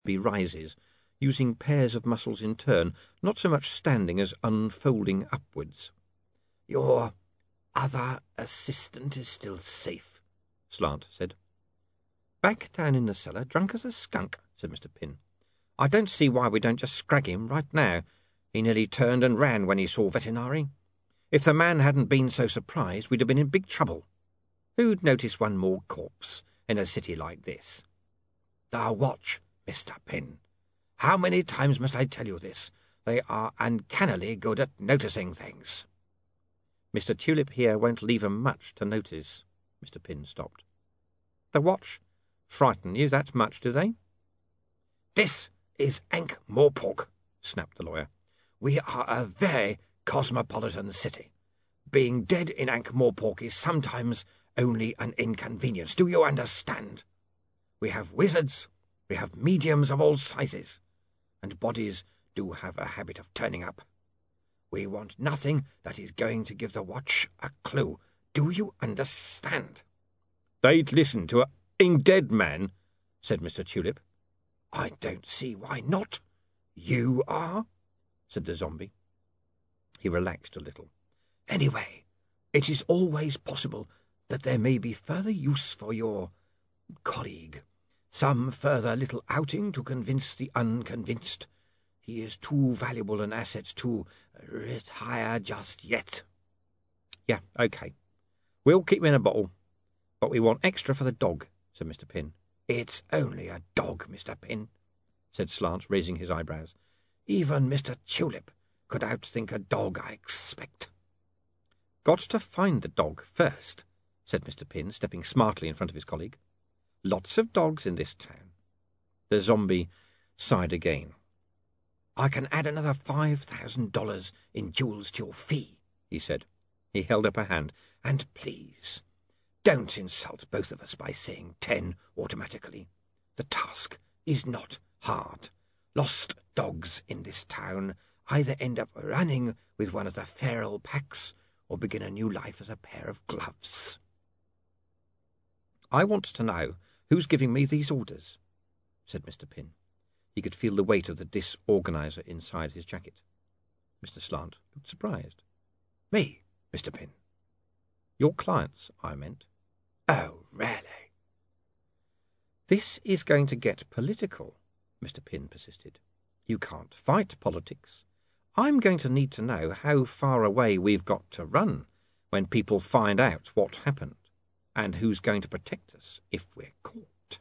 rises, using pairs of muscles in turn, not so much standing as unfolding upwards. "Your other assistant is still safe," Slant said. "Back down in the cellar, drunk as a skunk," said Mr. Pin. "I don't see why we don't just scrag him right now. He nearly turned and ran when he saw Vetinari. If the man hadn't been so surprised, we'd have been in big trouble. Who'd notice one more corpse in a city like this?" "The watch, Mr. Pin. How many times must I tell you this? They are uncannily good at noticing things." "Mr. Tulip here won't leave 'em much to notice." Mr. Pin stopped. "The watch frighten you that much, do they?" "This is Ankh-Morpork," snapped the lawyer. "We are a very cosmopolitan city. Being dead in Ankh-Morpork is sometimes only an inconvenience. Do you understand? We have wizards, we have mediums of all sizes, and bodies do have a habit of turning up. We want nothing that is going to give the watch a clue. Do you understand?" "They'd listen to a dead man," said Mr. Tulip. "I don't see why not. You are," said the zombie. He relaxed a little. "Anyway, it is always possible that there may be further use for your colleague. Some further little outing to convince the unconvinced. He is too valuable an asset to retire just yet." "Yeah, OK. We'll keep him in a bottle. But we want extra for the dog," said Mr. Pin. "It's only a dog, Mr. Pin," said Slant, raising his eyebrows. "Even Mr. Tulip could outthink a dog, I expect." "Got to find the dog first," said Mr. Pin, stepping smartly in front of his colleague. "Lots of dogs in this town." The zombie sighed again. "I can add another $5,000 in jewels to your fee," he said. He held up a hand. "And please, don't insult both of us by saying 10 automatically. The task is not hard. Lost dogs in this town either end up running with one of the feral packs or begin a new life as a pair of gloves." "I want to know who's giving me these orders," said Mr. Pin. He could feel the weight of the disorganizer inside his jacket. Mr. Slant looked surprised. "Me, Mr. Pin." "Your clients, I meant." "Oh, really?" "This is going to get political," Mr. Pin persisted. "You can't fight politics. I'm going to need to know how far away we've got to run when people find out what happened, and who's going to protect us if we're caught."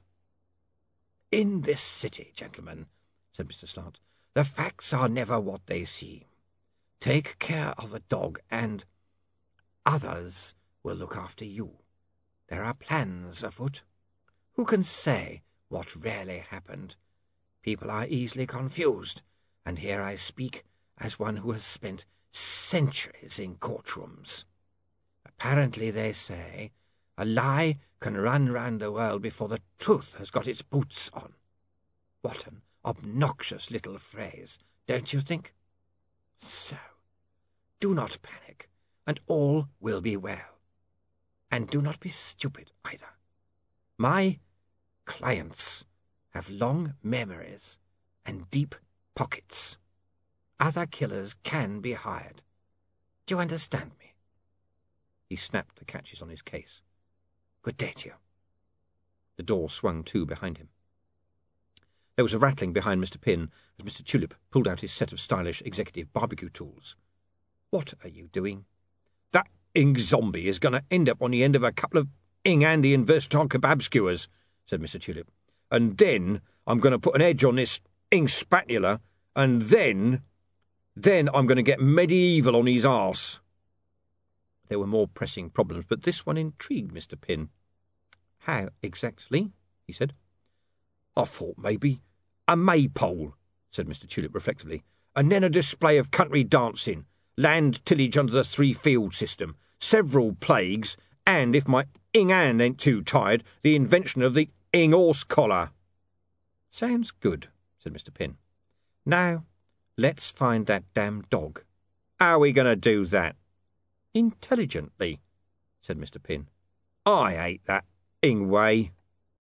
"In this city, gentlemen," said Mr. Slant, "the facts are never what they seem. Take care of the dog, and others will look after you. There are plans afoot. Who can say what really happened? People are easily confused, and here I speak as one who has spent centuries in courtrooms. Apparently, they say, a lie can run round the world before the truth has got its boots on. What an obnoxious little phrase, don't you think? So, do not panic, and all will be well. And do not be stupid either. My clients have long memories and deep pockets. Other killers can be hired. Do you understand me?" He snapped the catches on his case. "Good day to you." The door swung to behind him. There was a rattling behind Mr. Pin as Mr. Tulip pulled out his set of stylish executive barbecue tools. "What are you doing?" "That zombie is going to end up on the end of a couple of handy and versatile kebab skewers," said Mr. Tulip. "And then I'm going to put an edge on this spatula, and then I'm going to get medieval on his arse." There were more pressing problems, but this one intrigued Mr. Pin. "How exactly?" he said. "I thought maybe a maypole," said Mr. Tulip reflectively, "and then a display of country dancing, land tillage under the 3-field system, several plagues, and, if my hand ain't too tired, the invention of the horse collar." "Sounds good," said Mr. Pin. "Now, let's find that damn dog." "How are we going to do that?" "Intelligently," said Mr. Pin. "I hate that way."